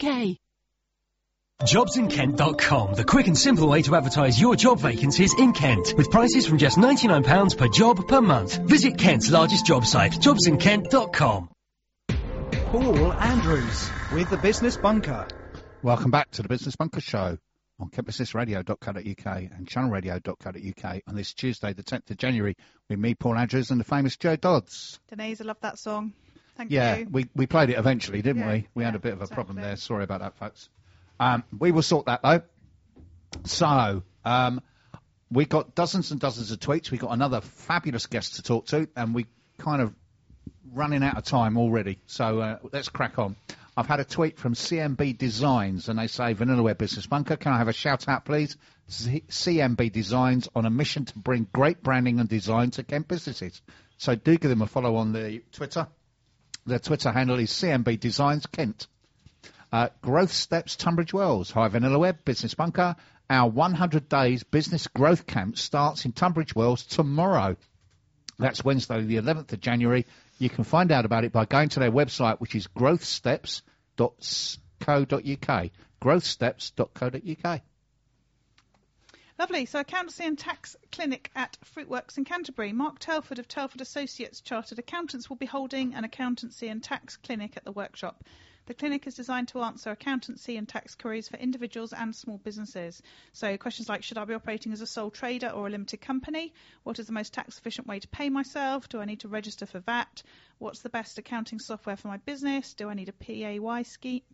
jobsinKent.co.uk. Jobsinkent.com, the quick and simple way to advertise your job vacancies in Kent, with prices from just £99 per job per month. Visit Kent's largest job site, jobsinkent.com. Paul Andrews with the Business Bunker. Welcome back to the Business Bunker Show on kentbusinessradio.co.uk and channelradio.co.uk on this Tuesday, the 10th of January, with me, Paul Andrews, and the famous Joe Dodds. Denise, I love that song. Thank you. Yeah, we played it eventually, didn't we? We had a bit of a problem there. Sorry about that, folks. We will sort that, though. So, we got dozens and dozens of tweets. We got another fabulous guest to talk to, and we kind of running out of time already. So, let's crack on. I've had a tweet from CMB Designs, and they say, Vanillaware Business Bunker, can I have a shout-out, please? CMB Designs on a mission to bring great branding and design to Kent businesses. So, do give them a follow on the Twitter. Their Twitter handle is CMB Designs Kent. Growth Steps Tunbridge Wells. Hi, Vanillaware Business Bunker. Our 100 Days Business Growth Camp starts in Tunbridge Wells tomorrow. That's Wednesday, the 11th of January. You can find out about it by going to their website, which is growthsteps.co.uk. Growthsteps.co.uk. Lovely. So Accountancy and Tax Clinic at Fruitworks in Canterbury. Mark Telford of Telford Associates Chartered Accountants will be holding an Accountancy and Tax Clinic at the workshop. The clinic is designed to answer accountancy and tax queries for individuals and small businesses. So questions like, should I be operating as a sole trader or a limited company? What is the most tax efficient way to pay myself? Do I need to register for VAT? What's the best accounting software for my business? Do I need a PAYE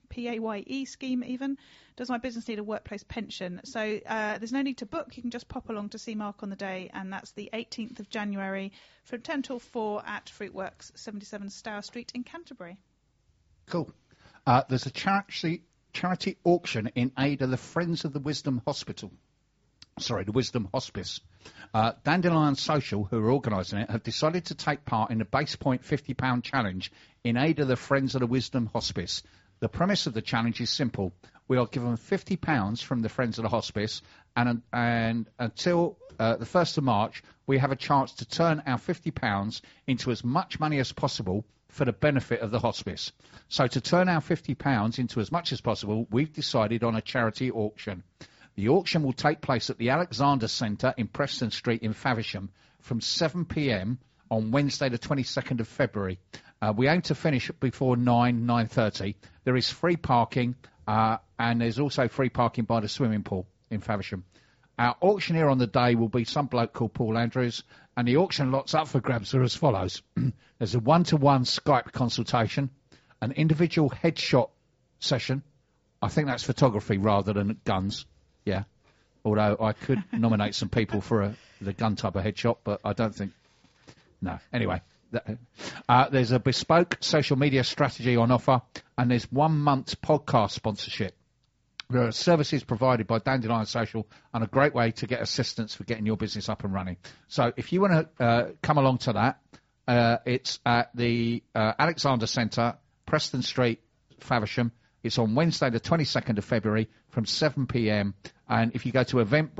scheme even? Does my business need a workplace pension? So there's no need to book. You can just pop along to see Mark on the day, and that's the 18th of January from 10 till 4 at Fruitworks, 77 Stour Street in Canterbury. Cool. There's a charity auction in aid of the Friends of the Wisdom Hospital. Sorry, the Wisdom Hospice. Dandelion Social, who are organising it, have decided to take part in the Base Point £50 challenge in aid of the Friends of the Wisdom Hospice. The premise of the challenge is simple. We are given £50 from the Friends of the Hospice, and until the 1st of March, we have a chance to turn our £50 into as much money as possible for the benefit of the hospice. So to turn our £50 into as much as possible, we've decided on a charity auction. The auction will take place at the Alexander Centre in Preston Street in Faversham from 7 p.m. on Wednesday the 22nd of February. We aim to finish before 9:30. There is free parking and there's also free parking by the swimming pool in Faversham. Our auctioneer on the day will be some bloke called Paul Andrews, and the auction lots up for grabs are as follows. There's a one-to-one Skype consultation, an individual headshot session. I think that's photography rather than guns, yeah. Although I could nominate some people for the gun type of headshot, but I don't think... No. Anyway, there's a bespoke social media strategy on offer, and there's 1 month's podcast sponsorship. There are services provided by Dandelion Social and a great way to get assistance for getting your business up and running. So if you want to come along to that, it's at the Alexander Centre, Preston Street, Faversham. It's on Wednesday, the 22nd of February from 7 p.m. And if you go to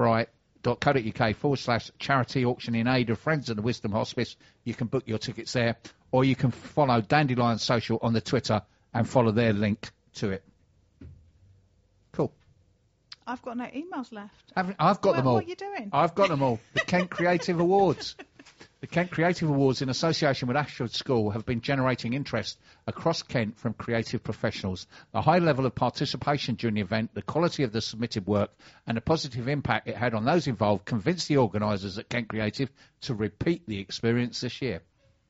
eventbrite.co.uk/charity auction in aid of Friends of the Wisdom Hospice, you can book your tickets there. Or you can follow Dandelion Social on the Twitter and follow their link to it. Cool. I've got no emails left. I've got them all. What are you doing? I've got them all. The Kent Creative Awards. The Kent Creative Awards, in association with Ashford School, have been generating interest across Kent from creative professionals. The high level of participation during the event, the quality of the submitted work, and the positive impact it had on those involved convinced the organisers at Kent Creative to repeat the experience this year.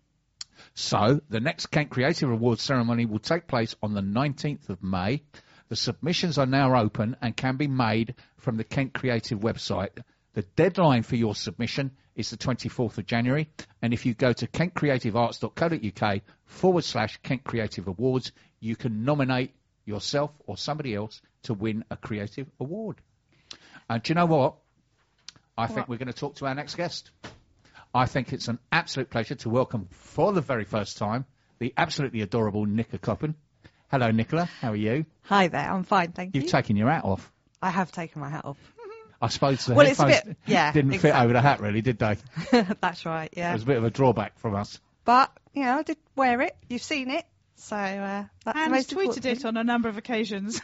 So, the next Kent Creative Awards ceremony will take place on the 19th of May. The submissions are now open and can be made from the Kent Creative website. The deadline for your submission is the 24th of January. And if you go to kentcreativearts.co.uk/Kent Creative Awards, you can nominate yourself or somebody else to win a creative award. And do you know what? I think we're going to talk to our next guest. I think it's an absolute pleasure to welcome for the very first time the absolutely adorable Nicola Coppin. Hello, Nicola. How are you? Hi there. I'm fine, thank you. You've taken your hat off. I have taken my hat off. I suppose the headphones didn't fit over the hat, really, did they? That's right, yeah. It was a bit of a drawback from us. But, you know, I did wear it. You've seen it. So that's the And most tweeted important it thing. on a number of occasions.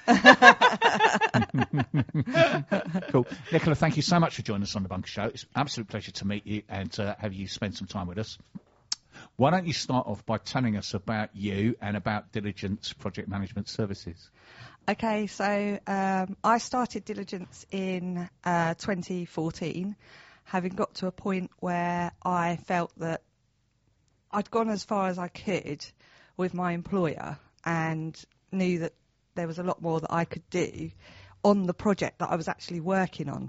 Cool. Nicola, thank you so much for joining us on the Bunker Show. It's an absolute pleasure to meet you and have you spend some time with us. Why don't you start off by telling us about you and about Diligence Project Management Services? Okay, so I started Diligence in 2014, having got to a point where I felt that I'd gone as far as I could with my employer and knew that there was a lot more that I could do on the project that I was actually working on.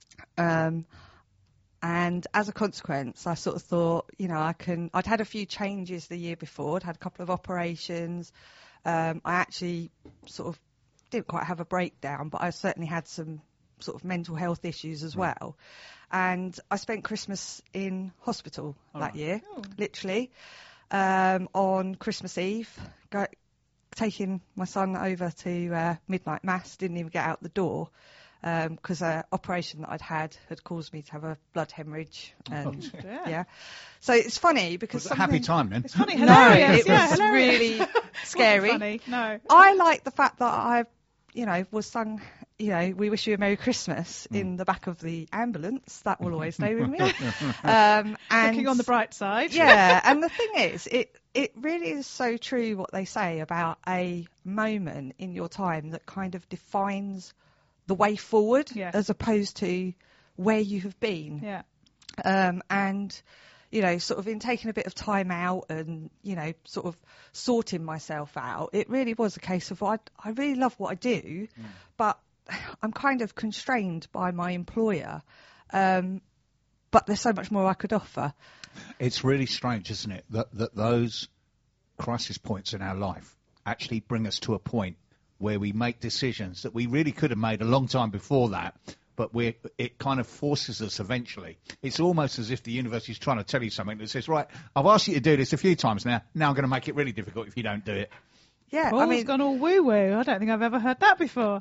And as a consequence, I sort of thought, you know, I'd had a few changes the year before. I'd had a couple of operations. I actually sort of didn't quite have a breakdown, but I certainly had some sort of mental health issues as well. And I spent Christmas in hospital that year, literally, on Christmas Eve, taking my son over to midnight mass, didn't even get out the door because an operation that I'd had caused me to have a blood hemorrhage. And yeah. So it's funny because It was a happy time then. It's funny, No, hilarious. it yeah, was hilarious. really scary. Funny, no. I like the fact that I, you know, was sung, you know, "We wish you a Merry Christmas" in the back of the ambulance. That will always stay with me. And Looking on the bright side. yeah, and the thing is, it really is so true what they say about a moment in your time that kind of defines the way forward as opposed to where you have been. Yeah. And, you know, sort of in taking a bit of time out and, you know, sort of sorting myself out, it really was a case of I really love what I do, but I'm kind of constrained by my employer. But there's so much more I could offer. It's really strange, isn't it, that those crisis points in our life actually bring us to a point where we make decisions that we really could have made a long time before that, but it kind of forces us eventually. It's almost as if the universe is trying to tell you something that says, right, I've asked you to do this a few times now I'm going to make it really difficult if you don't do it. Yeah, Paul's I mean, gone all woo-woo. I don't think I've ever heard that before.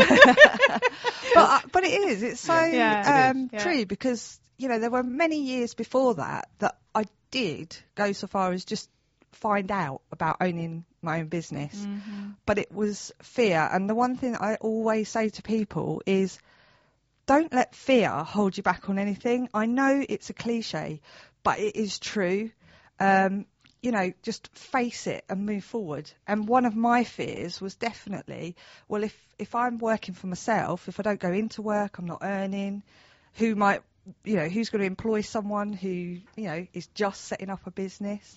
but it is. It's so Yeah, it is. Yeah. true because, you know, there were many years before that I did go so far as just find out about owning my own business. But it was fear. And the one thing I always say to people is don't let fear hold you back on anything. I know it's a cliche, but it is true. You know, just face it and move forward. And one of my fears was definitely, well, if I'm working for myself, if I don't go into work, I'm not earning, who's going to employ someone who, you know, is just setting up a business?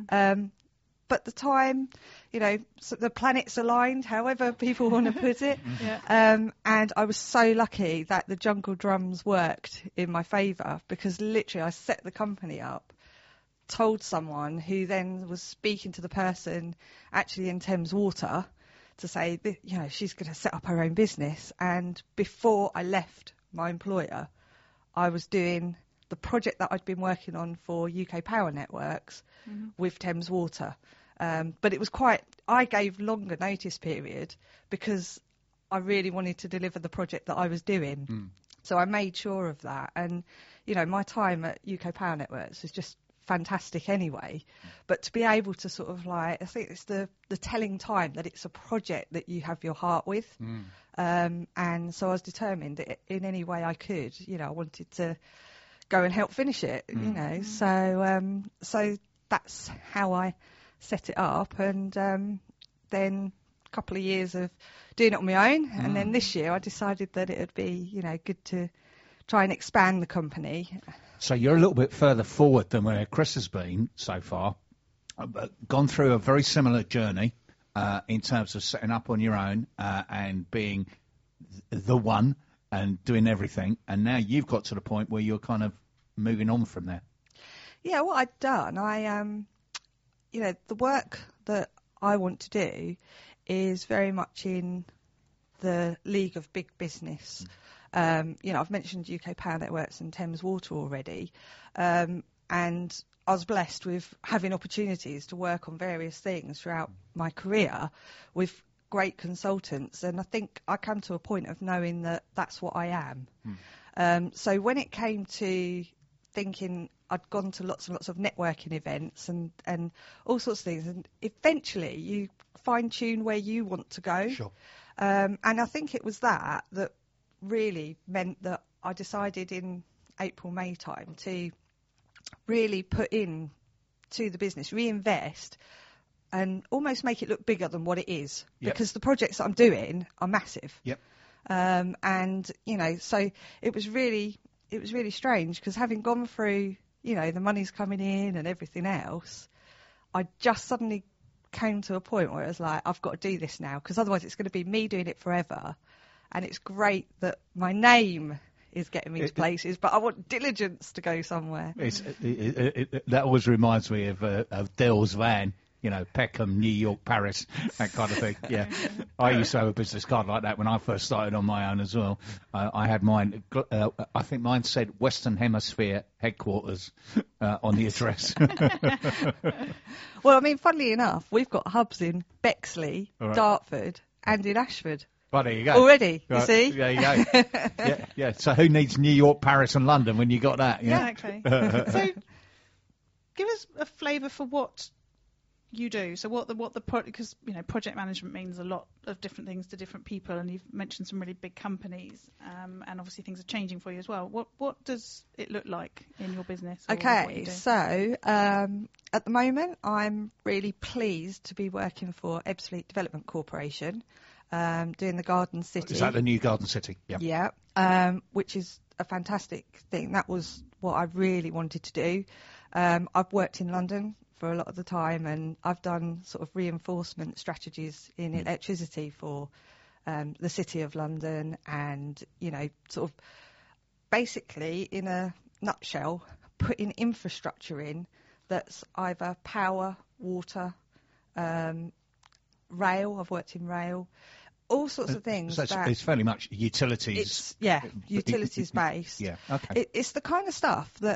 But the time, you know, so the planets aligned, however people want to put it. And I was so lucky that the jungle drums worked in my favour because literally I set the company up, told someone who then was speaking to the person actually in Thames Water to say, you know, she's going to set up her own business. And before I left my employer, I was doing the project that I'd been working on for UK Power Networks with Thames Water. But it was I gave longer notice period because I really wanted to deliver the project that I was doing. So I made sure of that. And, you know, my time at UK Power Networks was just fantastic anyway. But to be able to sort of I think it's the telling time that it's a project that you have your heart with. And so I was determined that in any way I could, you know, I wanted to go and help finish it, you know. So that's how I set it up. And then a couple of years of doing it on my own. And then this year I decided that it would be, you know, good to try and expand the company. So you're a little bit further forward than where Chris has been so far, gone through a very similar journey in terms of setting up on your own and being the one and doing everything. And now you've got to the point where you're kind of moving on from there. Yeah, what I'd done, you know, the work that I want to do is very much in the league of big business. You know, I've mentioned UK Power Networks and Thames Water already, and I was blessed with having opportunities to work on various things throughout my career with great consultants, and I think I come to a point of knowing that that's what I am. So when it came to thinking I'd gone to lots and lots of networking events and all sorts of things, and eventually you fine-tune where you want to go. Sure. And I think it was that really meant that I decided in April, May time to really put in to the business, reinvest, and almost make it look bigger than what it is. Yep. Because the projects that I'm doing are massive. Yep. And, so it was really strange, because having gone through, the money's coming in and everything else, I just suddenly came to a point where it was like, I've got to do this now, because otherwise it's going to be me doing it forever. And it's great that my name is getting me to places, but I want diligence to go somewhere. That always reminds me of Dell's van, Peckham, New York, Paris, that kind of thing. Yeah. I used to have a business card like that when I first started on my own as well. I had mine, I think mine said Western Hemisphere headquarters on the address. Well, I mean, funnily enough, we've got hubs in Bexley, Right. Dartford, and in Ashford. Well, there you go. Already, Right. you see? There you go. Yeah. So who needs New York, Paris and London when you got that? Yeah. Exactly. So, give us a flavour for what you do. So because project management means a lot of different things to different people, and you've mentioned some really big companies, and obviously things are changing for you as well. What does it look like in your business? Or what you Okay, do? so at the moment I'm really pleased to be working for Ebbsfleet Development Corporation, doing the Garden City. Is that the new Garden City? Yeah. Yeah, which is a fantastic thing. That was what I really wanted to do. I've worked in London for a lot of the time, and I've done sort of reinforcement strategies in electricity for the City of London, and sort of basically, in a nutshell, putting infrastructure in that's either power, water, rail. I've worked in rail, all sorts of things. So it's fairly much utilities. Utilities based. Yeah. Okay. It's the kind of stuff that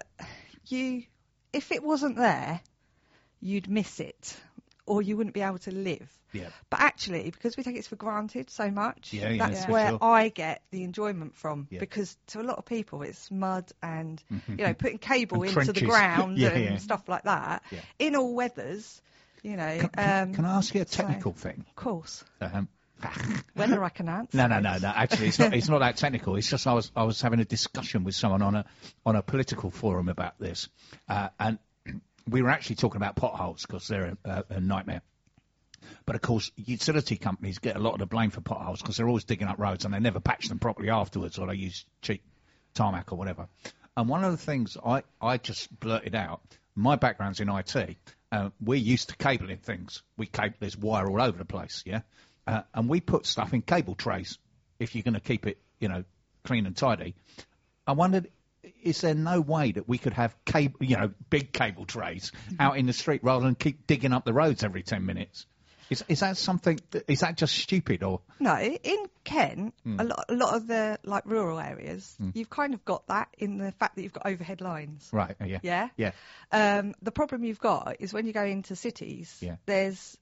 if it wasn't there, you'd miss it, or you wouldn't be able to live. Yeah. But actually, because we take it for granted so much, that's for where sure. I get the enjoyment from. Yeah. Because to a lot of people, it's mud and putting cable And into the trenches. ground Yeah, and yeah. stuff like that. Yeah. In all weathers, Can I ask you a technical thing? Of course. Whether I can answer. No. Actually, it's not that technical. It's just I was having a discussion with someone on a political forum about this, and we were actually talking about potholes because they're a nightmare. But of course, utility companies get a lot of the blame for potholes because they're always digging up roads and they never patch them properly afterwards, or they use cheap tarmac or whatever. And one of the things I just blurted out, my background's in IT. We're used to cabling things. There's wire all over the place, yeah. And we put stuff in cable trays if you're going to keep it, clean and tidy. I wondered, is there no way that we could have big cable trays out in the street rather than keep digging up the roads every 10 minutes? Is that something? Is that just stupid or? No, in Kent, a lot of the rural areas, you've kind of got that in the fact that you've got overhead lines. Right. Yeah. Yeah. The problem you've got is when you go into cities, there's,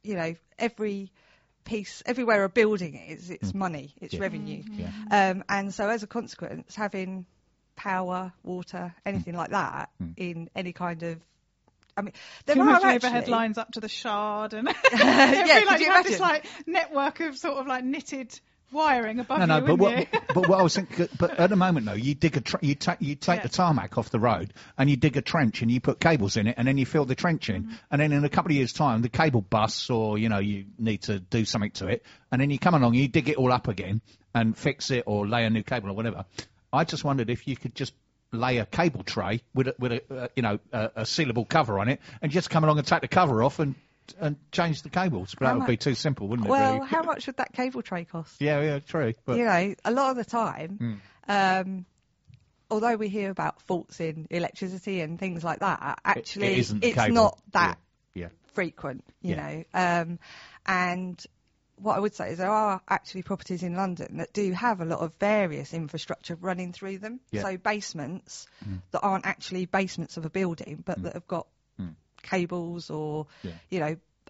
everywhere a building is, it's money, it's revenue. Yeah. And so as a consequence, having power, water, anything like that in any kind of, there Too are much actually overhead lines up to the Shard, and could you you have this imagine? network of sort of knitted wiring above No, you. but what I was thinking, but at the moment though, you dig you take the tarmac off the road and you dig a trench and you put cables in it and then you fill the trench in and then in a couple of years' time the cable busts or you need to do something to it and then you come along and you dig it all up again and fix it or lay a new cable or whatever. I just wondered if you could just lay a cable tray with a sealable cover on it and just come along and take the cover off and change the cables. But that would be too simple, wouldn't it? Well, really? how much would that cable tray cost? Yeah, true. But A lot of the time, although we hear about faults in electricity and things like that, actually isn't the it's cable. not that Yeah. frequent, you Yeah. know. And what I would say is there are actually properties in London that do have a lot of various infrastructure running through them. Yeah. So basements that aren't actually basements of a building, but that have got cables or,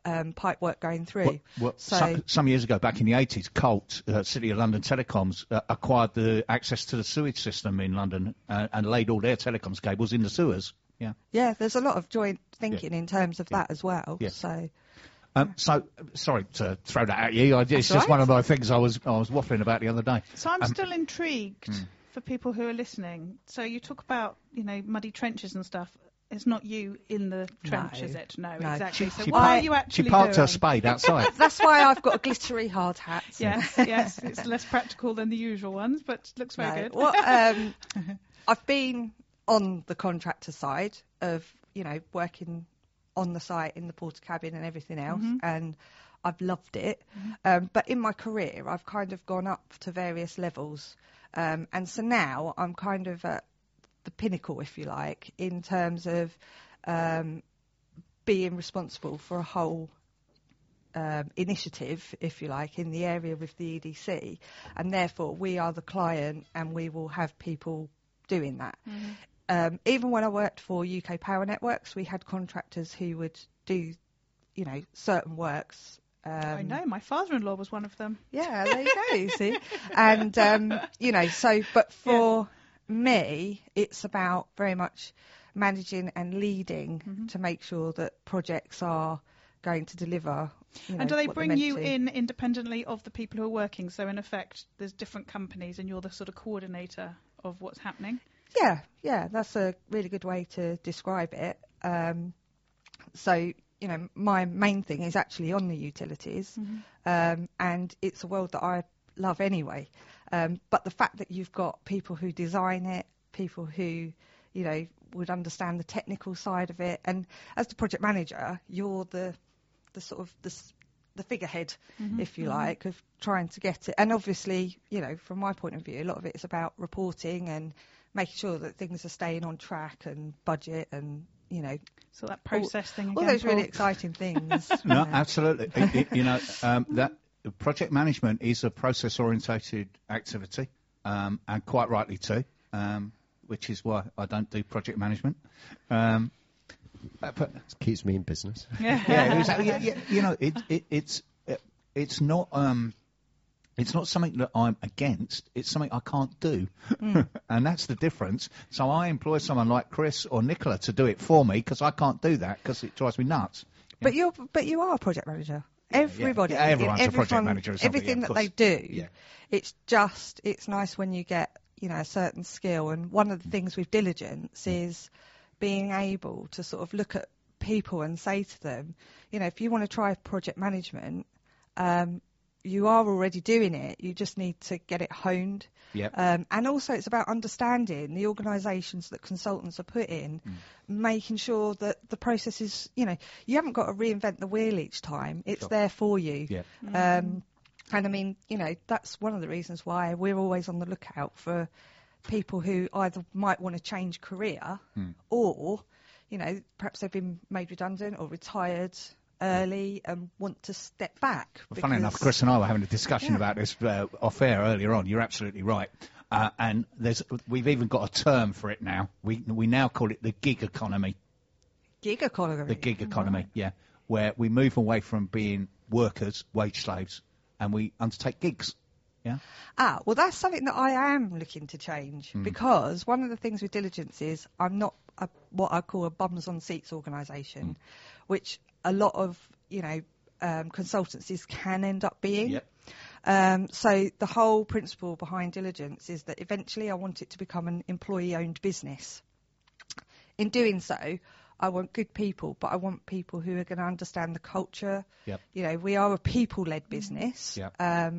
pipe work going through. Some years ago, back in the 80s, Colt, City of London Telecoms, acquired the access to the sewage system in London and laid all their telecoms cables in the sewers. Yeah, there's a lot of joint thinking in terms of that as well. Yeah. So, sorry to throw that at you. It's just right. one of my things I was waffling about the other day. So I'm still intrigued for people who are listening. So you talk about, muddy trenches and stuff. It's not you in the trench, is it? No, exactly. So what are you actually She parked doing? her spade outside. that's why I've got a glittery hard hat. Yes, it's less practical than the usual ones, but looks very good. Well, I've been on the contractor side of, working on the site in the porter cabin and everything else, and I've loved it. But in my career, I've kind of gone up to various levels, and so now I'm kind of at the pinnacle, if you like, in terms of being responsible for a whole initiative, if you like, in the area with the EDC, and therefore we are the client and we will have people doing that. Even when I worked for UK Power Networks, we had contractors who would do, certain works. I know, my father-in-law was one of them. Yeah, there you go, you see. And, but for me, it's about very much managing and leading to make sure that projects are going to deliver. And do they bring you in independently of the people who are working? So in effect, there's different companies and you're the sort of coordinator of what's happening? Yeah, that's a really good way to describe it. So, my main thing is actually on the utilities, and it's a world that I love anyway. But the fact that you've got people who design it, people who, would understand the technical side of it, and as the project manager, you're the sort of the figurehead, if you like, of trying to get it. And obviously, from my point of view, a lot of it is about reporting and making sure that things are staying on track and budget and, So that process thing again, all those Paul. really exciting things. No, absolutely. That project management is a process-orientated activity, and quite rightly too, which is why I don't do project management. But it keeps me in business. Yeah, exactly. It's not. It's not something that I'm against. It's something I can't do, and that's the difference. So I employ someone like Chris or Nicola to do it for me because I can't do that because it drives me nuts. But you are a project manager. Everybody, everyone's a project manager. Everything that they do, it's nice when you get a certain skill. And one of the things with diligence is being able to sort of look at people and say to them, if you want to try project management. You are already doing it. You just need to get it honed. Yep. And also it's about understanding the organisations that consultants are put in, making sure that the process is, you haven't got to reinvent the wheel each time. It's there for you. Yep. And I mean, that's one of the reasons why we're always on the lookout for people who either might want to change career or, perhaps they've been made redundant or retired early and want to step back. Well, funny enough, Chris and I were having a discussion about this off air earlier on. You're absolutely right. And we've even got a term for it now. We now call it the gig economy. Gig economy? The gig economy, yeah. Where we move away from being workers, wage slaves, and we undertake gigs. Yeah. Well, that's something that I am looking to change because one of the things with diligence is I'm not what I call a bums on seats organisation, which a lot of consultancies can end up being. Yep. So the whole principle behind diligence is that eventually I want it to become an employee-owned business. In doing so, I want good people, but I want people who are going to understand the culture. Yep. We are a people-led business. Yep.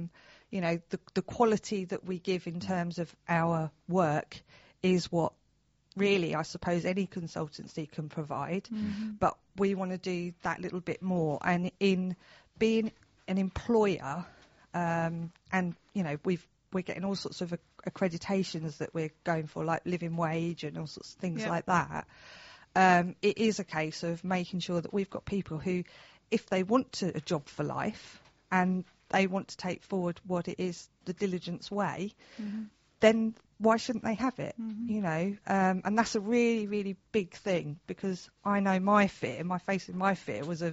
The quality that we give in terms of our work is what really, I suppose, any consultancy can provide, but we want to do that little bit more. And in being an employer, and we're getting all sorts of accreditations that we're going for, like living wage and all sorts of things like that. It is a case of making sure that we've got people who, if they want a job for life and they want to take forward what it is, the diligence way, then why shouldn't they have it? And that's a really, really big thing because I know my fear was of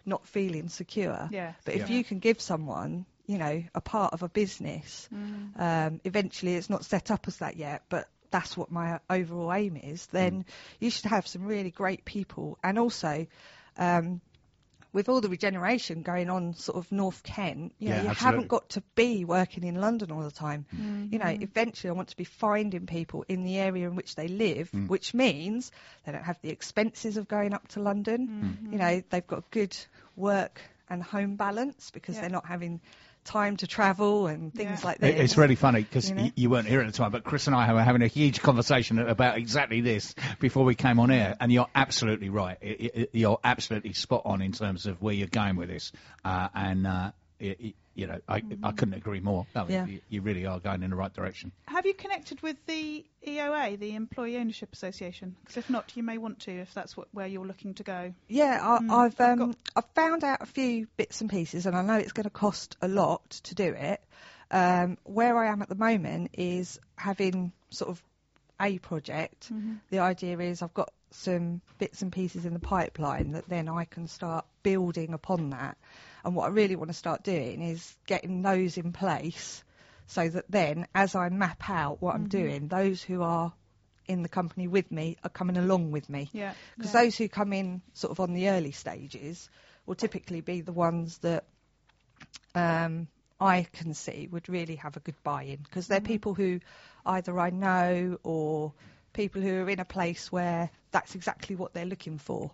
not feeling secure. Yes. But if you can give someone, you know, a part of a business, eventually it's not set up as that yet, but that's what my overall aim is, then you should have some really great people. And also, with all the regeneration going on sort of North Kent, you know, you haven't got to be working in London all the time. You know, eventually I want to be finding people in the area in which they live, which means they don't have the expenses of going up to London. You know, they've got good work and home balance because they're not having time to travel and things like that. It's really funny because you weren't here at the time, but Chris and I were having a huge conversation about exactly this before we came on air, and you're absolutely right. You're absolutely spot on in terms of where you're going with this, you know, I couldn't agree more. I mean, you really are going in the right direction. Have you connected with the EOA, the Employee Ownership Association? Because if not, you may want to, if that's where you're looking to go. Yeah, I've found out a few bits and pieces, and I know it's going to cost a lot to do it. Where I am at the moment is having sort of a project. The idea is I've got some bits and pieces in the pipeline that then I can start building upon that. And what I really want to start doing is getting those in place so that then, as I map out what I'm doing, those who are in the company with me are coming along with me. Because those who come in sort of on the early stages will typically be the ones that I can see would really have a good buy-in. Because they're people who either I know or people who are in a place where that's exactly what they're looking for.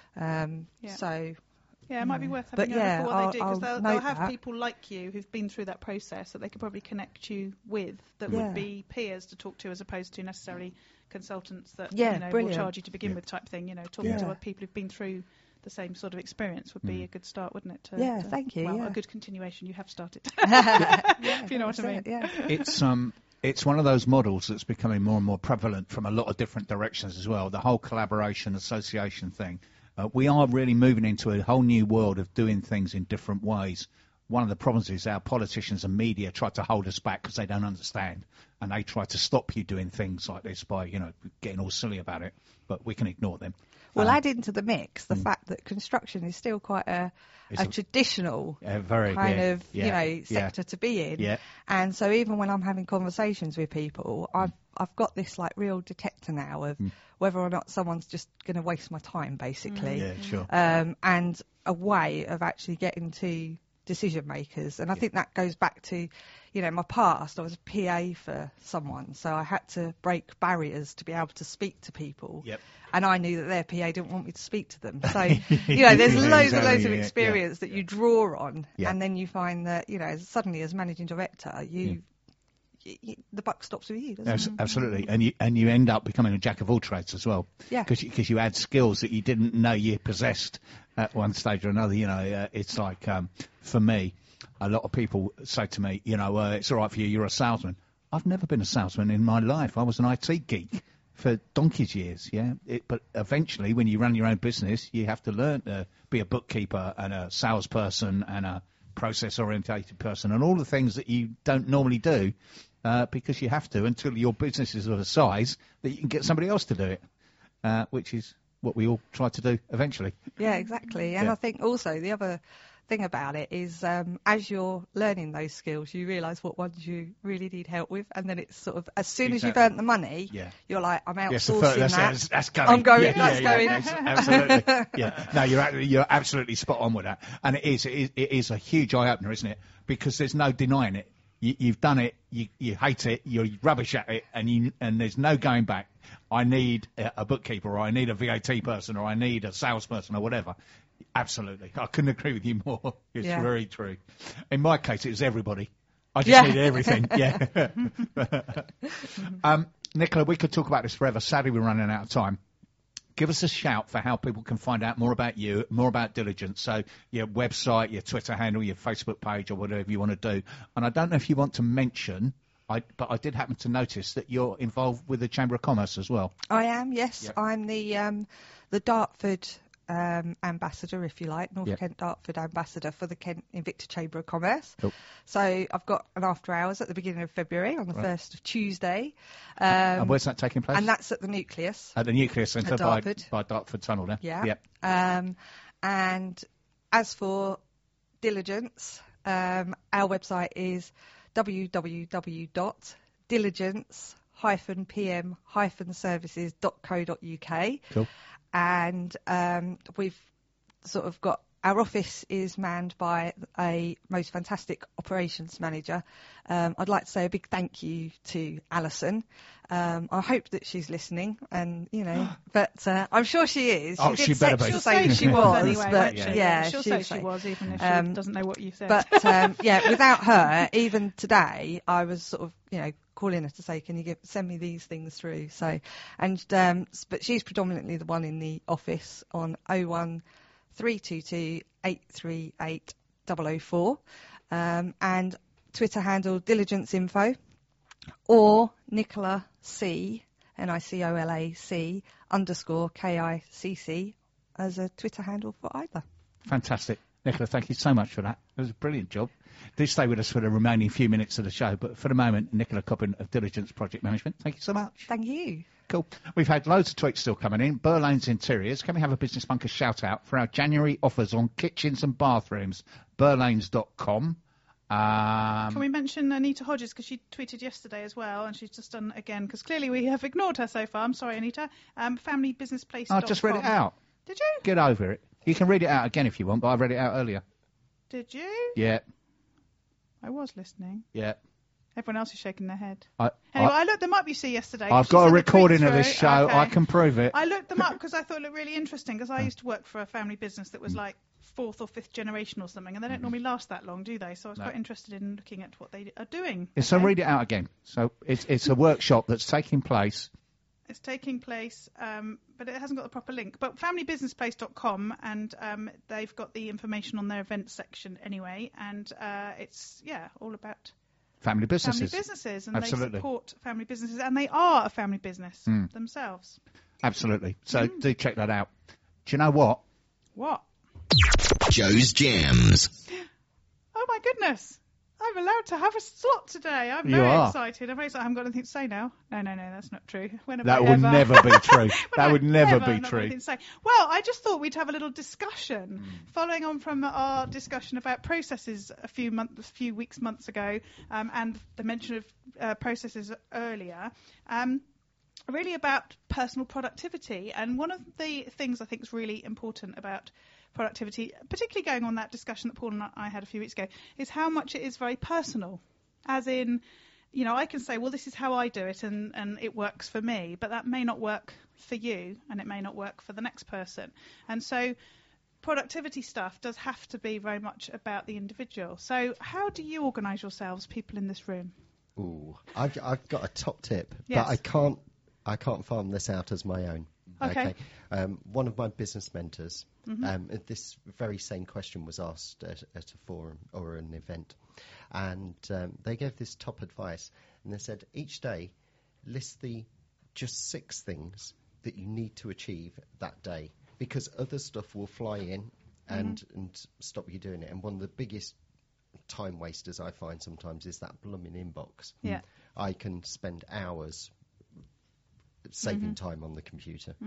So... Yeah, it might be worth having a look at what they do, because they'll have people like you who've been through that process that they could probably connect you with that would be peers to talk to, as opposed to necessarily consultants that will charge you to begin with type thing. You know, talking to people who've been through the same sort of experience would be a good start, wouldn't it? Thank you. Well, a good continuation. You have started. If you know what I mean. It's one of those models that's becoming more and more prevalent from a lot of different directions as well. The whole collaboration association thing. We are really moving into a whole new world of doing things in different ways. One of the problems is our politicians and media try to hold us back because they don't understand, and they try to stop you doing things like this by, you know, getting all silly about it. But we can ignore them. Well, add into the mix the fact that construction is still quite a traditional sector to be in. And so even when I'm having conversations with people, I've got this like real detector now of whether or not someone's just going to waste my time, basically. And a way of actually getting to decision makers. And I think that goes back to, you know, my past. I was a PA for someone, so I had to break barriers to be able to speak to people. And I knew that their PA didn't want me to speak to them. So, you know, there's loads of experience that you draw on, and then you find that, you know, suddenly as managing director, the buck stops with you, doesn't it? Absolutely, and you end up becoming a jack of all trades as well. Because you add skills that you didn't know you possessed at one stage or another. You know, it's like for me, a lot of people say to me, you know, it's all right for you, you're a salesman. I've never been a salesman in my life. I was an IT geek for donkey's years, but eventually, when you run your own business, you have to learn to be a bookkeeper and a salesperson and a process-orientated person and all the things that you don't normally do. Because you have to until your business is of a size that you can get somebody else to do it, which is what we all try to do eventually. Yeah, exactly. And I think also the other thing about it is as you're learning those skills, you realise what ones you really need help with, and then it's sort of as soon as you've earned the money, you're like, I'm outsourcing that's going. I'm going. That's going. Absolutely. No, you're absolutely spot on with that, and it is a huge eye opener, isn't it? Because there's no denying it. You've done it, you hate it, you're rubbish at it, and there's no going back. I need a bookkeeper, or I need a VAT person, or I need a salesperson, or whatever. Absolutely. I couldn't agree with you more. It's very true. In my case, it was everybody. I just needed everything. Nicola, we could talk about this forever. Sadly, we're running out of time. Give us a shout for how people can find out more about you, more about Diligence. So your website, your Twitter handle, your Facebook page, or whatever you want to do. And I don't know if you want to mention, but I did happen to notice that you're involved with the Chamber of Commerce as well. I am, yes. I'm the Dartford ambassador, if you like, North Kent Dartford ambassador for the Kent Invicta Chamber of Commerce. Cool. So I've got an after hours at the beginning of February on the 1st of Tuesday. And where's that taking place? And that's at the Nucleus. At the Nucleus Centre by Dartford Tunnel there. And as for Diligence, our website is www.diligence-pm-services.co.uk. Cool. And we've sort of got, our office is manned by a most fantastic operations manager. I'd like to say a big thank you to Alison. I hope that she's listening, and but I'm sure she is. Oh, she better be. She'll say she was anyway, but won't she? yeah, she'll say she was, even if she doesn't know what you said. But without her, even today, I was sort of calling her to say, can you send me these things through? So, but she's predominantly the one in the office on 01322 838 004, and Twitter handle Diligence Info, or Nicola C, NICOLAC _KICC as a Twitter handle for either. Fantastic. Nicola, thank you so much for that. It was a brilliant job. Do stay with us for the remaining few minutes of the show, but for the moment, Nicola Coppin of Diligence Project Management, thank you so much. Thank you. Cool. We've had loads of tweets still coming in. Burlane's Interiors. Can we have a Business Bunker shout out for our January offers on kitchens and bathrooms? Burlanes.com. Can we mention Anita Hodges, because she tweeted yesterday as well, and she's just done again, because clearly we have ignored her so far. I'm sorry, Anita. Familybusinessplace.com. I just read it out. Did you? Get over it. You can read it out again if you want, but I read it out earlier. Did you? Yeah. I was listening. Yeah. Everyone else is shaking their head. I looked them up, you see, yesterday. I've got a recording of this show. Okay. I can prove it. I looked them up because I thought it looked really interesting, because I used to work for a family business that was like 4th or 5th generation or something, and they don't normally last that long, do they? So I was quite interested in looking at what they are doing. Yeah, so read it out again. So it's a workshop that's taking place. It's taking place, but it hasn't got the proper link. But familybusinessplace.com, and they've got the information on their events section anyway, and it's all about family businesses. And Absolutely. They support family businesses, and they are a family business themselves. Absolutely. So do check that out. Do you know what? What? Joe's Jams. Oh my goodness! I'm allowed to have a slot today. I'm very excited. I haven't got anything to say now. No, that's not true. That would never be true. That would never be true. Well, I just thought we'd have a little discussion, following on from our discussion about processes a few months ago, and the mention of processes earlier. Really about personal productivity. And one of the things I think is really important about productivity, particularly going on that discussion that Paul and I had a few weeks ago, is how much it is very personal. As in, I can say, well, this is how I do it, and it works for me, but that may not work for you, and it may not work for the next person. And so productivity stuff does have to be very much about the individual. So how do you organise yourselves, people in this room? Ooh, I've got a top tip, yes. But I can't farm this out as my own. Okay. One of my business mentors, this very same question was asked at a forum or an event, and they gave this top advice, and they said each day list just 6 things that you need to achieve that day, because other stuff will fly in and stop you doing it. And one of the biggest time wasters I find sometimes is that blooming inbox. Yeah. I can spend hours saving time on the computer,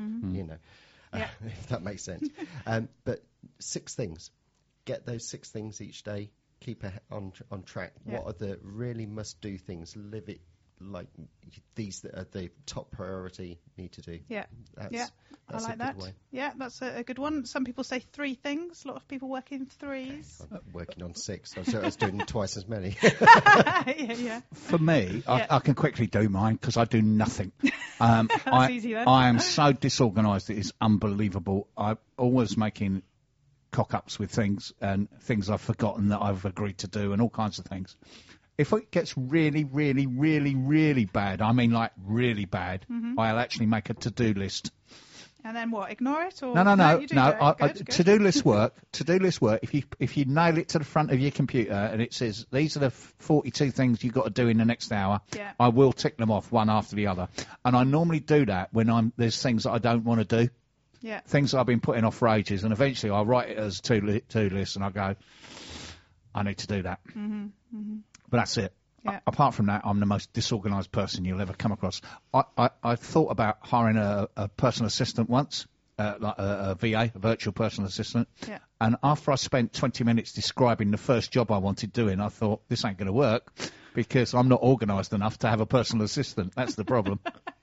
if that makes sense. But 6 things. Get those 6 things each day. Keep on track. Yeah. What are the really must-do things? Live it like these that are the top priority need to do. Yeah. That's I like a good that. way. Yeah, that's a good one. Some people say 3 things. A lot of people work in 3s. I'm working on 6, so I was doing twice as many. yeah. For me, I can quickly do mine because I do nothing. That's easy then. I am so disorganised, it is unbelievable. I'm always making cock-ups with things and things I've forgotten that I've agreed to do and all kinds of things. If it gets really, really, really, really bad, I mean like really bad, I'll actually make a to-do list. And then what? Ignore it? Or No. You do it. Good. To-do list work. If you nail it to the front of your computer and it says these are the 42 things you've got to do in the next hour, I will tick them off one after the other. And I normally do that when there's things that I don't want to do. Yeah. Things that I've been putting off for ages, and eventually I'll write it as to-do list, and I go, I need to do that. But that's it. Yeah. Apart from that, I'm the most disorganised person you'll ever come across. I thought about hiring a personal assistant once. like a VA, a virtual personal assistant. Yeah. And after I spent 20 minutes describing the first job I wanted doing, I thought, this ain't going to work because I'm not organised enough to have a personal assistant. That's the problem.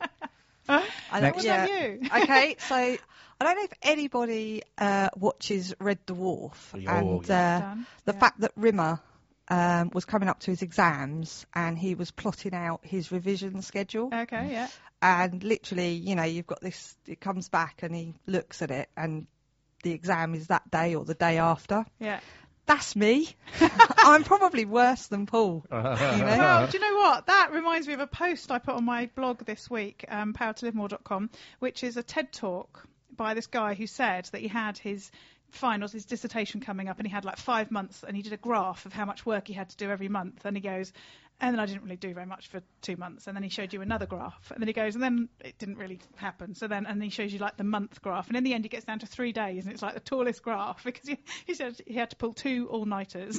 Next. Was that you? Okay, so I don't know if anybody watches Red Dwarf, and the fact that Rimmer was coming up to his exams and he was plotting out his revision schedule. Okay, yeah. And literally, you've got this, it comes back and he looks at it and the exam is that day or the day after. Yeah. That's me. I'm probably worse than Paul. Well, do you know what? That reminds me of a post I put on my blog this week, powertolivemore.com, which is a TED Talk by this guy who said that he had his finals, his dissertation coming up, and he had like 5 months, and he did a graph of how much work he had to do every month, and he goes, and then I didn't really do very much for 2 months, and then he showed you another graph, and then he goes, and then it didn't really happen, so then, and he shows you like the month graph, and in the end he gets down to 3 days, and it's like the tallest graph, because he said he had to pull 2 all-nighters,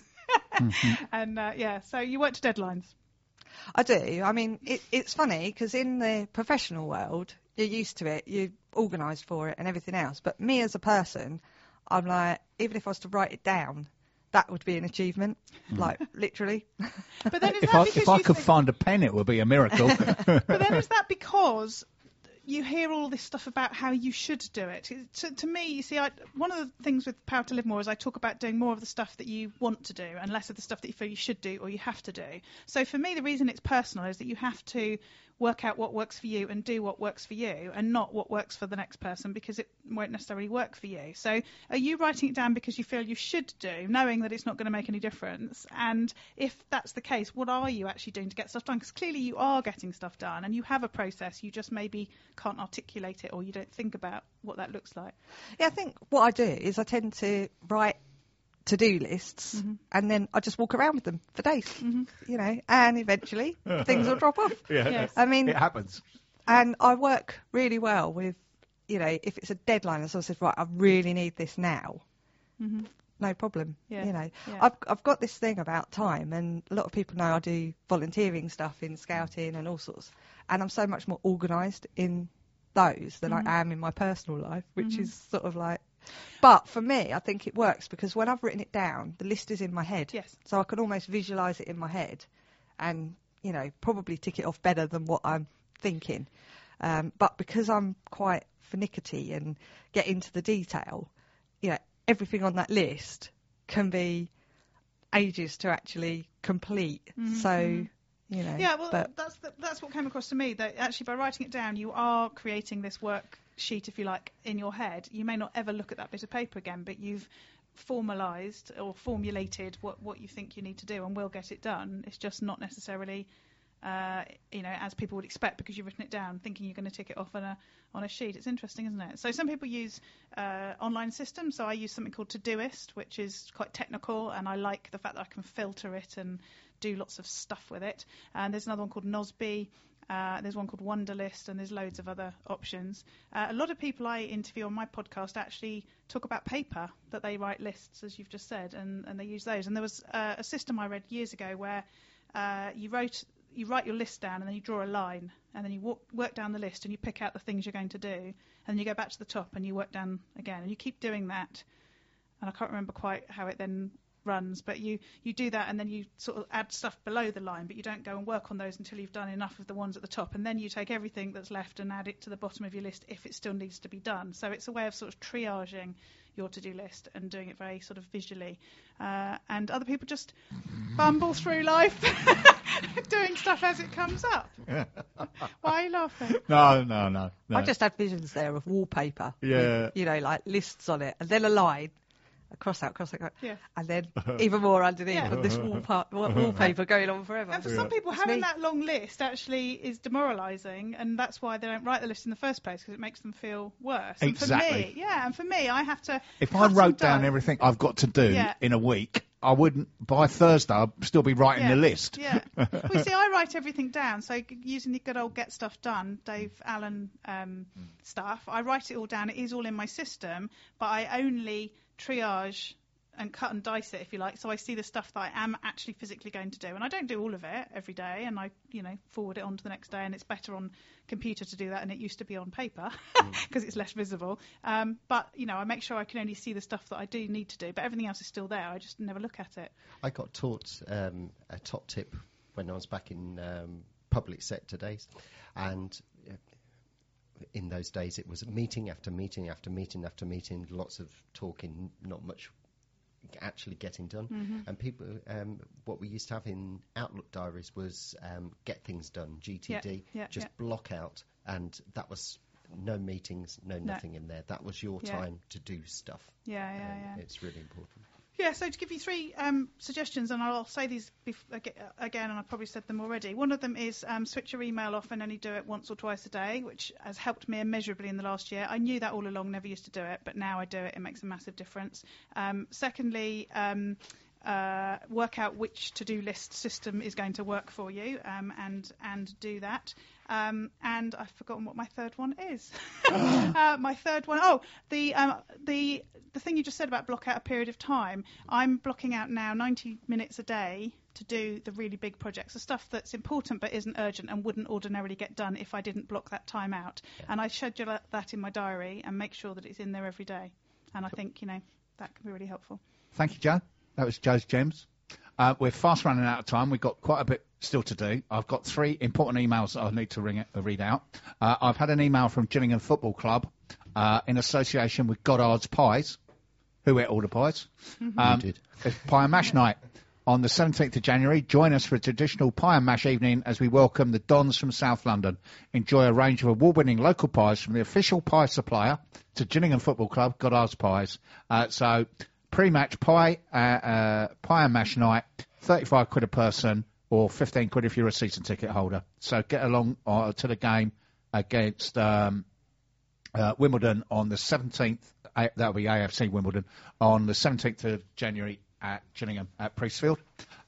and so you work to deadlines. I do. I mean, it's funny, because in the professional world, you're used to it, you're organised for it and everything else, but me as a person, I'm like, even if I was to write it down, that would be an achievement, like literally. But then if I could find a pen, it would be a miracle. But then is that because you hear all this stuff about how you should do it? To me, you see, one of the things with Power to Live More is I talk about doing more of the stuff that you want to do and less of the stuff that you feel you should do or you have to do. So for me, the reason it's personal is that you have to work out what works for you and do what works for you and not what works for the next person because it won't necessarily work for you. So are you writing it down because you feel you should do, knowing that it's not going to make any difference? And if that's the case, what are you actually doing to get stuff done? Because clearly you are getting stuff done and you have a process, you just maybe can't articulate it or you don't think about what that looks like. Yeah, I think what I do is I tend to write to-do lists and then I just walk around with them for days, and eventually things will drop off. Yeah, yes. I mean, it happens. And I work really well with, if it's a deadline and someone says, right, I really need this now, no problem. Yeah. I've got this thing about time, and a lot of people know I do volunteering stuff in scouting and all sorts, and I'm so much more organised in those than I am in my personal life, which is sort of like. But for me, I think it works because when I've written it down, the list is in my head. Yes. So I can almost visualise it in my head and, probably tick it off better than what I'm thinking. But because I'm quite finicky and get into the detail, everything on that list can be ages to actually complete. So, Yeah, well, but that's what came across to me, that actually by writing it down, you are creating this work sheet, if you like, in your head. You may not ever look at that bit of paper again, but you've formalised or formulated what you think you need to do and will get it done. It's just not necessarily, as people would expect because you've written it down, thinking you're going to tick it off on a sheet. It's interesting, isn't it? So some people use online systems. So I use something called Todoist, which is quite technical, and I like the fact that I can filter it and do lots of stuff with it. And there's another one called Nozbe. There's one called Wunderlist, and there's loads of other options. A lot of people I interview on my podcast actually talk about paper, that they write lists, as you've just said, and they use those. And there was a system I read years ago where you write your list down, and then you draw a line, and then you work down the list, and you pick out the things you're going to do, and then you go back to the top, and you work down again, and you keep doing that. And I can't remember quite how it then runs, but you do that, and then you sort of add stuff below the line, but you don't go and work on those until you've done enough of the ones at the top, and then you take everything that's left and add it to the bottom of your list if it still needs to be done. So it's a way of sort of triaging your to-do list and doing it very sort of visually, and other people just bumble through life doing stuff as it comes up. Why are you laughing? No. I just had visions there of wallpaper Yeah. with, like lists on it, and then a line, a cross out, Yeah. and then even more underneath Yeah. of this wallpaper going on forever. And for some people, That's having me. that long list actually is demoralising, and that's why they don't write the list in the first place, because it makes them feel worse. Exactly. And for me, I have to. If cut I and wrote down dye. everything I've got to do Yeah. in a week, I wouldn't, by Thursday, I'd still be writing the list. Yeah. Well, you see, I write everything down. So using the good old Get Stuff Done, Dave Allen stuff, I write it all down. It is all in my system, but I only triage and cut and dice it, if you like, so I see the stuff that I am actually physically going to do. And I don't do all of it every day, and I, forward it on to the next day, and it's better on computer to do that than it used to be on paper because it's less visible. But, I make sure I can only see the stuff that I do need to do, but everything else is still there. I just never look at it. I got taught a top tip when I was back in public sector days, and in those days it was meeting after meeting after meeting after meeting, lots of talking, not much actually getting done. And people, what we used to have in Outlook diaries was get things done, GTD, block out, and that was no meetings, nothing in there. That was your time to do stuff. It's really important. Yeah, so to give you 3 suggestions, and I'll say these again, and I've probably said them already. One of them is switch your email off and only do it once or twice a day, which has helped me immeasurably in the last year. I knew that all along, never used to do it, but now I do it. It makes a massive difference. Secondly, work out which to-do list system is going to work for you, and do that. And I've forgotten what my third one is. My third one, the thing you just said about block out a period of time. I'm blocking out now 90 minutes a day to do the really big projects, the stuff that's important but isn't urgent and wouldn't ordinarily get done if I didn't block that time out. Yeah. And I schedule that in my diary and make sure that it's in there every day. And I think, that can be really helpful. Thank you, Jo. That was Jo's Gems. We're fast running out of time. We've got quite a bit still to do. I've got 3 important emails that I need to read out. I've had an email from Gillingham Football Club in association with Goddard's Pies. Who ate all the pies? You did. It's Pie and Mash Night on the 17th of January. Join us for a traditional pie and mash evening as we welcome the Dons from South London. Enjoy a range of award-winning local pies from the official pie supplier to Gillingham Football Club, Goddard's Pies. So pre-match pie and mash night, £35 a person or £15 if you're a season ticket holder. So get along to the game against Wimbledon on the 17th. That'll be AFC Wimbledon on the 17th of January at Gillingham at Priestfield.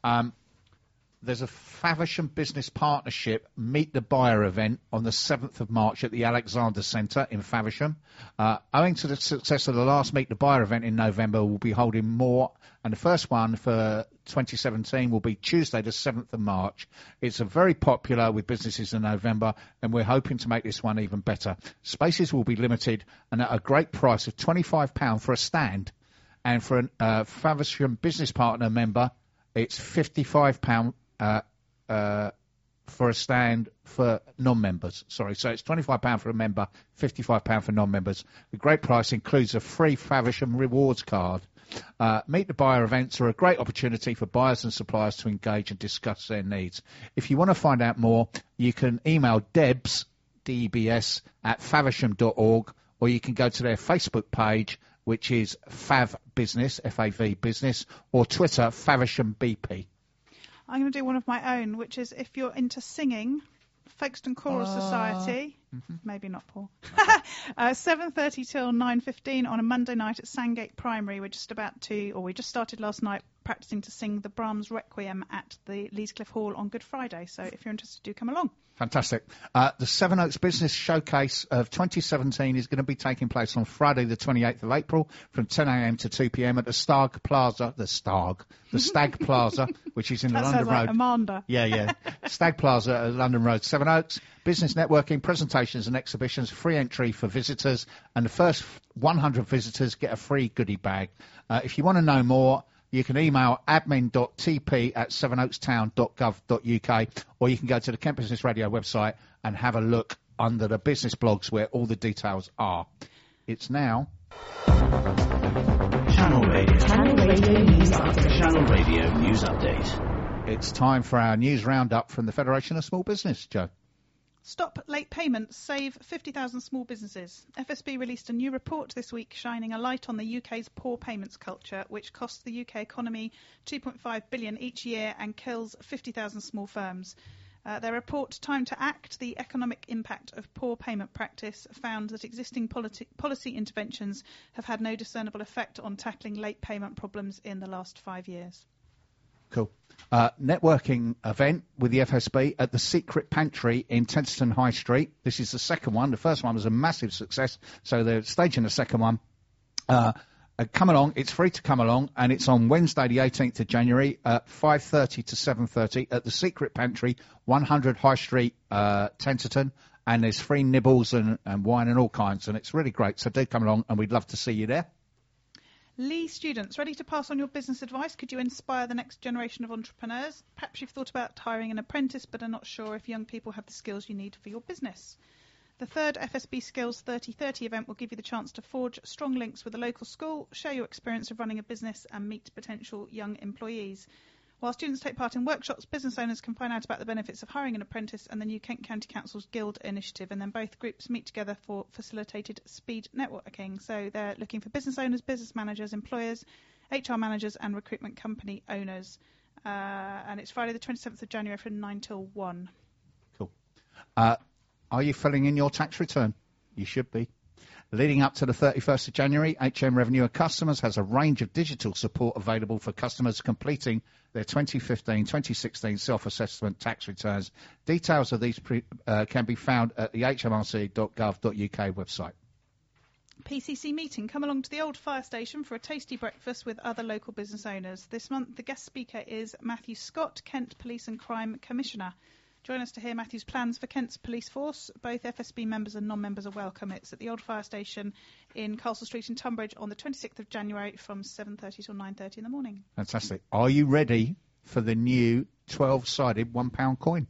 There's a Faversham Business Partnership Meet the Buyer event on the 7th of March at the Alexander Centre in Faversham. Owing to the success of the last Meet the Buyer event in November, we'll be holding more, and the first one for 2017 will be Tuesday the 7th of March. It's very popular with businesses in November, and we're hoping to make this one even better. Spaces will be limited and at a great price of £25 for a stand, and for a Faversham Business Partner member, it's £55 for a stand for non-members. So it's £25 for a member, £55 for non-members. The great price includes a free Faversham rewards card. Meet the Buyer events are a great opportunity for buyers and suppliers to engage and discuss their needs. If you want to find out more, you can email Debs, DEBS, at faversham.org, or you can go to their Facebook page, which is Fav Business, F-A-V Business, or Twitter, Faversham BP. I'm going to do one of my own, which is if you're into singing, Folkestone Choral Society, maybe not Paul, 7:30 till 9:15 on a Monday night at Sandgate Primary. We just started last night practicing to sing the Brahms Requiem at the Leescliffe Hall on Good Friday. So if you're interested, do come along. Fantastic. The Sevenoaks Business Showcase of 2017 is going to be taking place on Friday the 28th of April from 10 a.m. to 2 p.m. at the Stag Plaza, which is in the London like Road. Amanda. Yeah. Stag Plaza at London Road, Sevenoaks. Business networking, presentations and exhibitions, free entry for visitors, and the first 100 visitors get a free goodie bag. If you want to know more, you can email admin.tp@sevenoakstown.gov.uk, or you can go to the Kent Business Radio website and have a look under the business blogs where all the details are. It's now Channel Radio News Update. It's time for our news roundup from the Federation of Small Business, Jo. Stop late payments, save 50,000 small businesses. FSB released a new report this week shining a light on the UK's poor payments culture, which costs the UK economy $2.5 billion each year and kills 50,000 small firms. Their report, Time to Act, the economic impact of poor payment practice, found that existing policy interventions have had no discernible effect on tackling late payment problems in the last 5 years. Cool. Networking event with the FSB at the Secret Pantry in Tenterton High Street. This is the second one. The first one was a massive success, so they're staging the second one. come along. It's free to come along, and it's on Wednesday, the 18th of January, at 5:30 to 7:30 at the Secret Pantry, 100 High Street, Tenterton. And there's free nibbles and wine and all kinds, and it's really great. So do come along, and we'd love to see you there. Lee students, ready to pass on your business advice? Could you inspire the next generation of entrepreneurs? Perhaps you've thought about hiring an apprentice, but are not sure if young people have the skills you need for your business. The third FSB Skills 3030 event will give you the chance to forge strong links with a local school, share your experience of running a business, and meet potential young employees. While students take part in workshops, business owners can find out about the benefits of hiring an apprentice and the new Kent County Council's Guild initiative, and then both groups meet together for facilitated speed networking. So they're looking for business owners, business managers, employers, HR managers and recruitment company owners. And it's Friday the 27th of January from 9 till 1. Cool. Are you filling in your tax return? You should be. Leading up to the 31st of January, HM Revenue and Customers has a range of digital support available for customers completing their 2015-2016 self-assessment tax returns. Details of these can be found at the hmrc.gov.uk website. PCC meeting. Come along to the old fire station for a tasty breakfast with other local business owners. This month, the guest speaker is Matthew Scott, Kent Police and Crime Commissioner. Join us to hear Matthew's plans for Kent's police force. Both FSB members and non-members are welcome. It's at the old fire station in Castle Street in Tunbridge on the 26th of January from 7:30 till 9:30 in the morning. Fantastic. Are you ready for the new 12-sided £1 coin?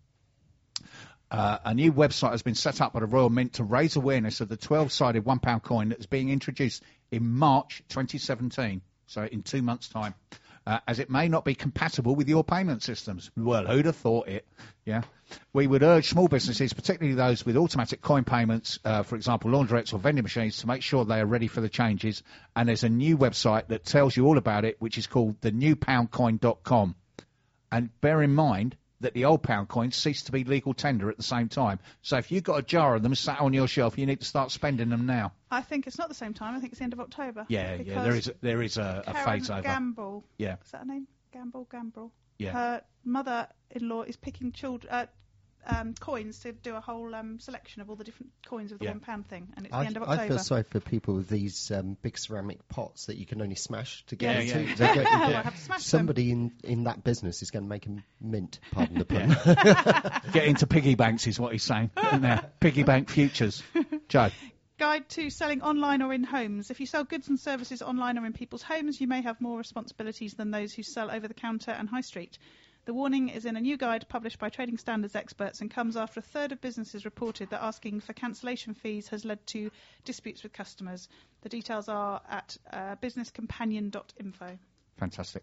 A new website has been set up by the Royal Mint to raise awareness of the 12-sided £1 coin that is being introduced in March 2017, so in 2 months' time. As it may not be compatible with your payment systems. Well, who'd have thought it? Yeah. We would urge small businesses, particularly those with automatic coin payments, for example, laundrettes or vending machines, to make sure they are ready for the changes. And there's a new website that tells you all about it, which is called thenewpoundcoin.com. And bear in mind that the old pound coins ceased to be legal tender at the same time. So if you've got a jar of them sat on your shelf, you need to start spending them now. I think it's not the same time. I think it's the end of October. Yeah, there is a phase over. Gamble. Yeah. Is that her name? Gamble. Yeah. Her mother-in-law is picking coins to do a whole selection of all the different coins of the £1 thing, and it's the end of October. I feel sorry for people with these big ceramic pots that you can only smash to get into. We'll have to smash Somebody in that business is going to make a mint, pardon the pun. Get into piggy banks is what he's saying. Piggy bank futures. Joe. Guide to selling online or in homes. If you sell goods and services online or in people's homes, you may have more responsibilities than those who sell over the counter and high street. The warning is in a new guide published by Trading Standards experts and comes after a third of businesses reported that asking for cancellation fees has led to disputes with customers. The details are at businesscompanion.info. Fantastic.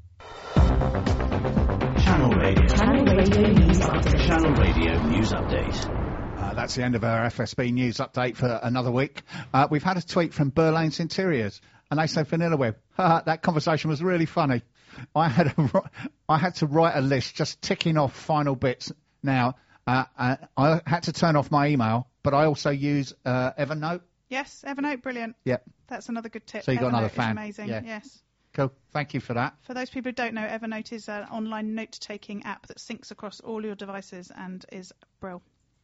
Channel Radio News Update. Channel Radio News Update. That's the end of our FSB News Update for another week. We've had a tweet from Burlane's Interiors, and they say, Vanilla Web, that conversation was really funny. I had to write a list just ticking off final bits. Now, I had to turn off my email, but I also use Evernote. Yes, Evernote, brilliant. Yep. That's another good tip. So you got another Evernote is fan. Amazing, Yeah. Yes. Cool. Thank you for that. For those people who don't know, Evernote is an online note-taking app that syncs across all your devices and is brill.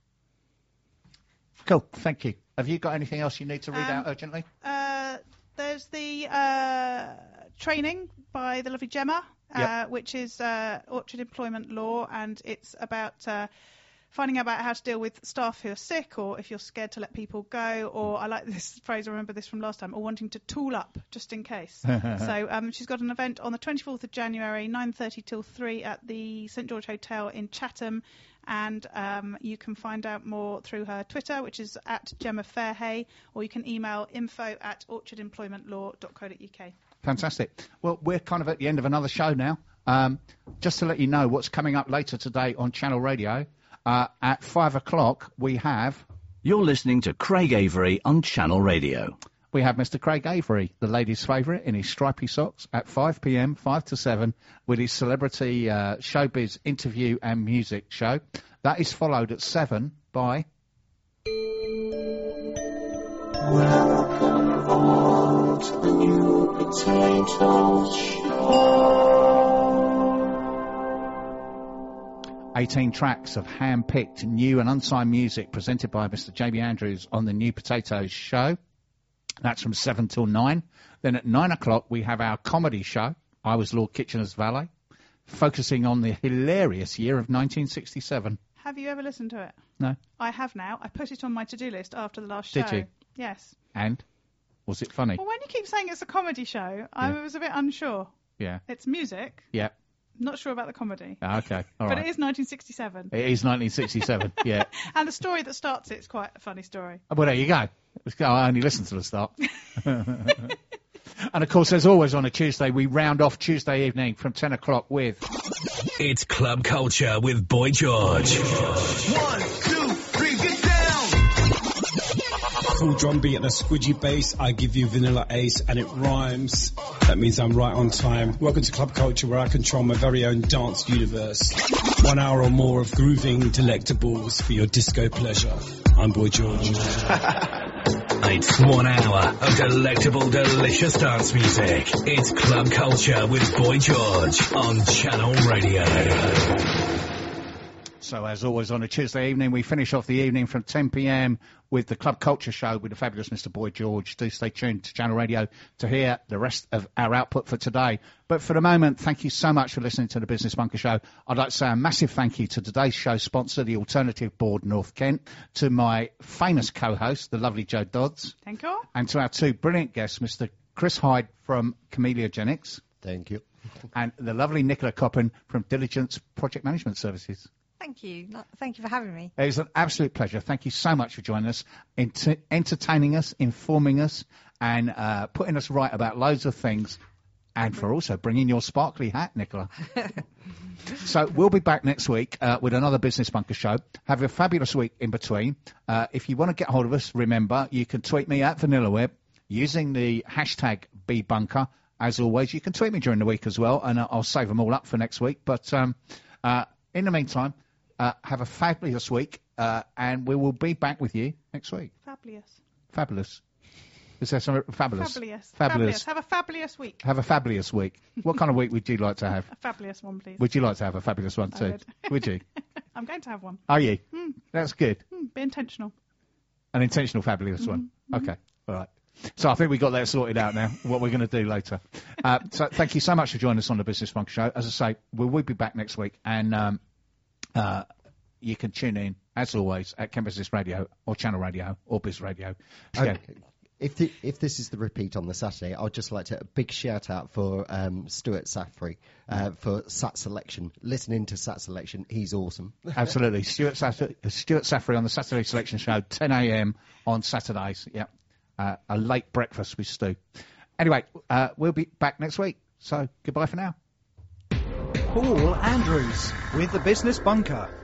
Cool. Thank you. Have you got anything else you need to read out urgently? There's the training by the lovely Gemma, which is Orchard Employment Law, and it's about finding out about how to deal with staff who are sick, or if you're scared to let people go, or I like this phrase, I remember this from last time, or wanting to tool up just in case. So she's got an event on the 24th of January, 9:30 till 3 at the St George Hotel in Chatham. And you can find out more through her Twitter, which is at Gemma Fairhay, or you can email info@orchardemploymentlaw.co.uk. Fantastic. Well, we're kind of at the end of another show now. Just to let you know what's coming up later today on Channel Radio, at 5 o'clock we have... You're listening to Craig Avery on Channel Radio. We have Mr. Craig Avery, the ladies' favourite, in his stripy socks at 5 p.m, 5 to 7, with his celebrity showbiz interview and music show. That is followed at 7 by... Welcome aboard the New Potatoes Show. 18 tracks of hand-picked new and unsigned music presented by Mr. Jamie Andrews on the New Potatoes Show. That's from 7 till 9. Then at 9 o'clock, we have our comedy show. I was Lord Kitchener's valet, focusing on the hilarious year of 1967. Have you ever listened to it? No? I have now. I put it on my to-do list after the last show. Did you? Yes. And? Was it funny? Well, when you keep saying it's a comedy show, I was a bit unsure. Yeah. It's music. Yeah. Not sure about the comedy. Okay. All But right. it is 1967. It is 1967. Yeah. And the story that starts it's quite a funny story. Well, there you go. I only listened to the start. And, of course, as always on a Tuesday, we round off Tuesday evening from 10 o'clock with... It's Club Culture with Boy George. 1, 2, 3, get down! Full drum beat and a squidgy bass, I give you Vanilla Ace and it rhymes. That means I'm right on time. Welcome to Club Culture, where I control my very own dance universe. 1 hour or more of grooving delectables for your disco pleasure. I'm Boy George. It's 1 hour of delectable, delicious dance music. It's Club Culture with Boy George on Channel Radio. So, as always, on a Tuesday evening, we finish off the evening from 10 p.m. with the Club Culture Show with the fabulous Mr. Boy George. Do stay tuned to Channel Radio to hear the rest of our output for today. But for the moment, thank you so much for listening to the Business Bunker Show. I'd like to say a massive thank you to today's show sponsor, the Alternative Board North Kent, to my famous co-host, the lovely Joe Dodds, Thank you. and to our two brilliant guests, Mr. Chris Hyde from Chameleogenics Thank you. and the lovely Nicola Coppen from Diligence Project Management Services. Thank you. Thank you for having me. It was an absolute pleasure. Thank you so much for joining us, entertaining us, informing us, and putting us right about loads of things, and for also bringing your sparkly hat, Nicola. So we'll be back next week with another Business Bunker Show. Have a fabulous week in between. If you want to get hold of us, remember, you can tweet me at VanillaWeb using the hashtag #BBunker. As always, you can tweet me during the week as well, and I'll save them all up for next week. But in the meantime, have a fabulous week, and we will be back with you next week. Fabulous. Is there something fabulous? Fabulous. Have a fabulous week. Have a fabulous week. What kind of week would you like to have? A fabulous one, please. Would you like to have a fabulous one too? Would you? I'm going to have one. Are you? That's good. Be intentional. An intentional fabulous one. Okay. All right. So I think we got that sorted out now, what we're going to do later. So thank you so much for joining us on the Business Bunker Show. As I say, we'll be back next week, and you can tune in, as always, at Kent Business Radio or Channel Radio or Biz Radio. Okay. If this is the repeat on the Saturday, I'd just like to a big shout out for Stuart Saffrey for Sat Selection. Listening to Sat Selection, he's awesome. Absolutely. Stuart Saffrey on the Saturday Selection Show, 10 a.m. on Saturdays. Yep. A late breakfast with Stu. Anyway, we'll be back next week. So goodbye for now. Paul Andrews with the Business Bunker.